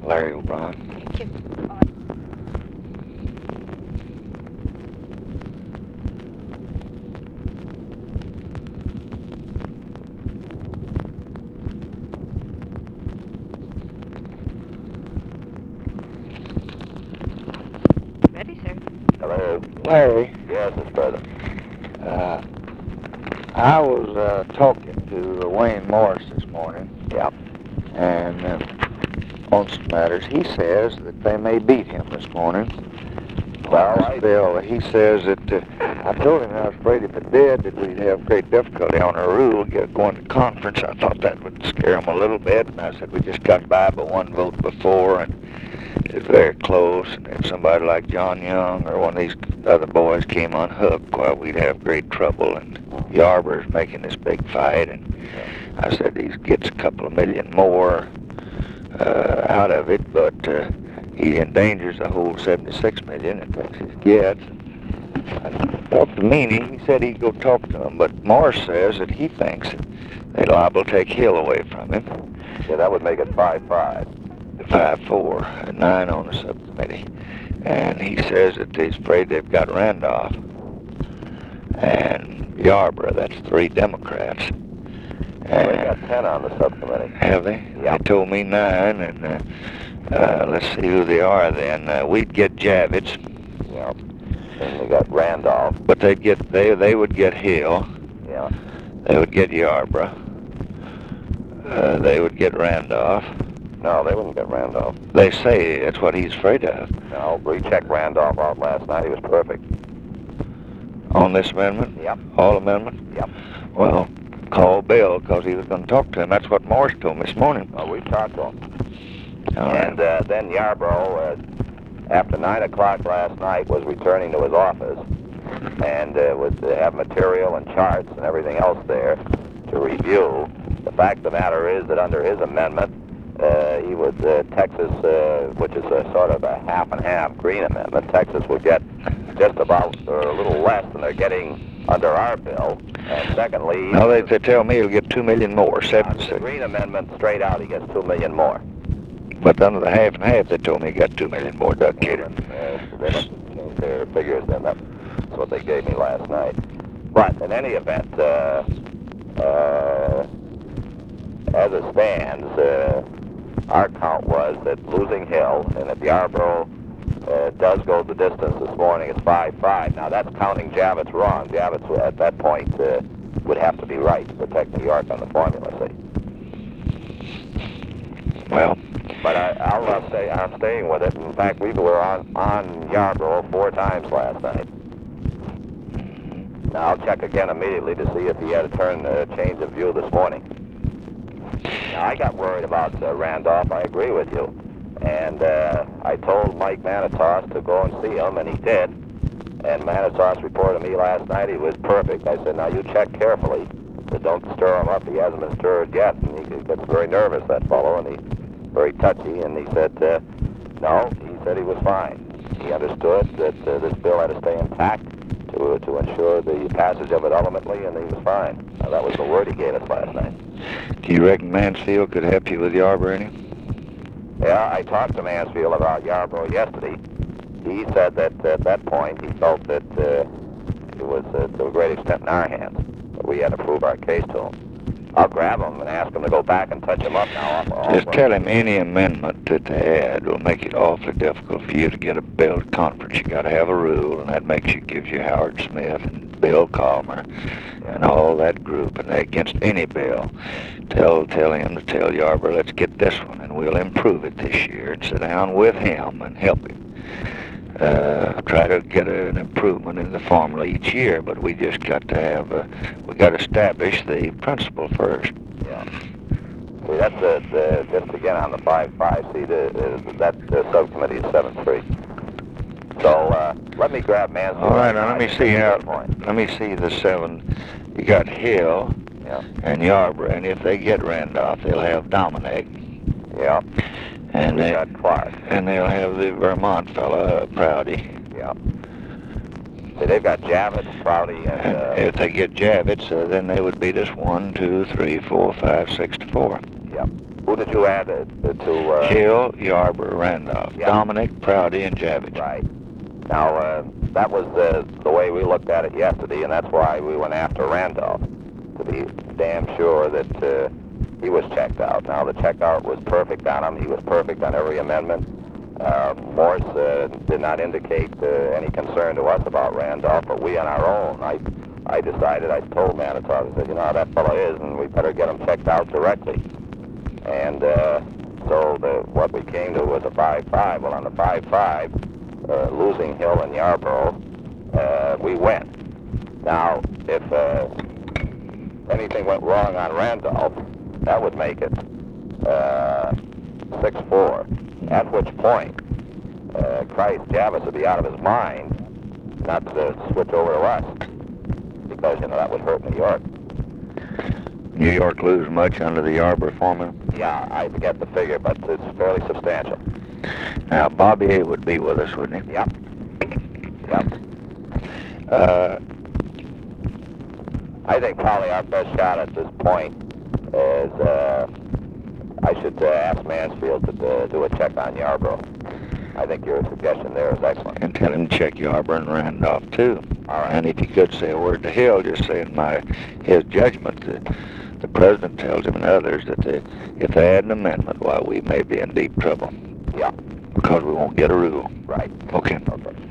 Larry O'Brien. Thank you. Ready, sir. Hello. Larry, Yes, Mr. President. I was talking to Wayne Morris this morning. Yeah. And on some matters, he says that they may beat him this morning. Well, Bill, he says that I told him I was afraid if it did that we'd have great difficulty on our rule going to conference. I thought that would scare him a little bit, and I said we just got by one vote before, and it's very close. And if somebody like John Young or one of these other boys came unhooked, well, we'd have great trouble. And Yarber's making this big fight, and I said he gets a couple of million more out of it, but he endangers the whole 76 million in Texas gets. I talked to Meany. He said he'd go talk to him, but Morris says that he thinks they're liable to take Hill away from him. yeah, that would make it 5-5. 5-4, 9 on the subcommittee. And he says that he's afraid they've got Randolph and Yarborough. That's 3 Democrats. Well, they got 10 on the subcommittee. Have they? Yeah. They told me 9, and let's see who they are then. We'd get Javits, Yeah. And they got Randolph. but they would get Hill. Yeah. They would get Yarborough. They would get Randolph. No, they wouldn't get Randolph. They say that's what he's afraid of. No, we checked Randolph out last night. He was perfect. On this amendment? Yep. All amendments? Yep. Well, call Bill, because he was going to talk to him. That's what Morris told me this morning. Well, we talked to him. All right. And then Yarborough, after 9 o'clock last night, was returning to his office and would have material and charts and everything else there to review. The fact of the matter is that under his amendment, he would, Texas, which is a sort of a half and half green amendment, Texas would get just about or a little less than they're getting under our bill. And secondly, No, they tell me he'll get 2 million more, the 7-6. green amendment straight out, he gets 2 million more. But under the half and half, they told me he got 2 million more, Doug Cater. They must have changed their figures then. That's what they gave me last night. But in any event, as it stands, our count was that losing Hill, and if Yarborough does go the distance this morning, it's 5-5. Now that's counting Javits wrong. Javits at that point would have to be right to protect New York on the formula, see. Well, But I'm staying with it. In fact, we were on Yarborough 4 times last night. Now I'll check again immediately to see if he had a change of view this morning. Now I got worried about Randolph. I agree with you, and I told Mike Manitos to go and see him, and he did. And Manitos reported to me last night he was perfect. I said, now you check carefully, but don't stir him up. He hasn't been stirred yet, and he gets very nervous, that fellow, and he's very touchy. And he said, no, he said he was fine. He understood that this bill had to stay intact to ensure the passage of it ultimately, and he was fine. Now, that was the word he gave us last night. do you reckon Mansfield could help you with Yarborough any? Yeah, I talked to Mansfield about Yarborough yesterday. He said that at that point he felt that it was to a great extent in our hands. But we had to prove our case to him. I'll grab him and ask him to go back and touch him up now. Just tell him any amendment that they add will make it awfully difficult for you to get a bill to conference. You got to have a rule, and that gives you Howard Smith and Bill Calmer and all that group, and they're against any bill. Tell him to tell Yarborough, let's get this one, and we'll improve it this year, and sit down with him and help him. Try to get an improvement in the formula each year, but we just got to have, we got to establish the principle first. Yeah. See, that's just again on the 5-5. See, that subcommittee is 7-3. So let me grab Mansfield. All right, now let me see the 7. You got Hill and Yarborough, and if they get Randolph, they'll have Dominic. Yeah. And we got Clark. And they'll have the Vermont fella, Prouty. Yeah. See, they've got Javits, Prouty, and if they get Javits, then they would beat us 1, 2, 3, 4, 5, 6 to 4. Yep. Who did you add to? Hill, Yarborough, Randolph, Yeah. Dominic, Prouty, and Javich. Right. Now, that was the way we looked at it yesterday, and that's why we went after Randolph, to be damn sure that he was checked out. Now, the checkout was perfect on him. He was perfect on every amendment. Morse did not indicate any concern to us about Randolph, but we on our own, I decided, I told Manitou, I said, you know how that fellow is, and we better get him checked out directly. And so what we came to was a 5-5. Well, on the 5-5, losing Hill and Yarborough, we went. Now, if anything went wrong on Randolph, that would make it 6-4. At which point, Christ, Javis would be out of his mind not to switch over to us, because, you know, that would hurt New York. New York lose much under the Yarborough formula? Yeah, I forget the figure, but it's fairly substantial. Now, Bobby A. would be with us, wouldn't he? Yep. Yep. I think probably our best shot at this point is I should ask Mansfield to do a check on Yarborough. I think your suggestion there is excellent. And tell him to check Yarborough and Randolph, too. All right. And if he could say a word to Hill, just say in his judgment that the president tells him and others that if they add an amendment, well, we may be in deep trouble. Yeah. Because we won't get a rule. Right. Okay. Okay.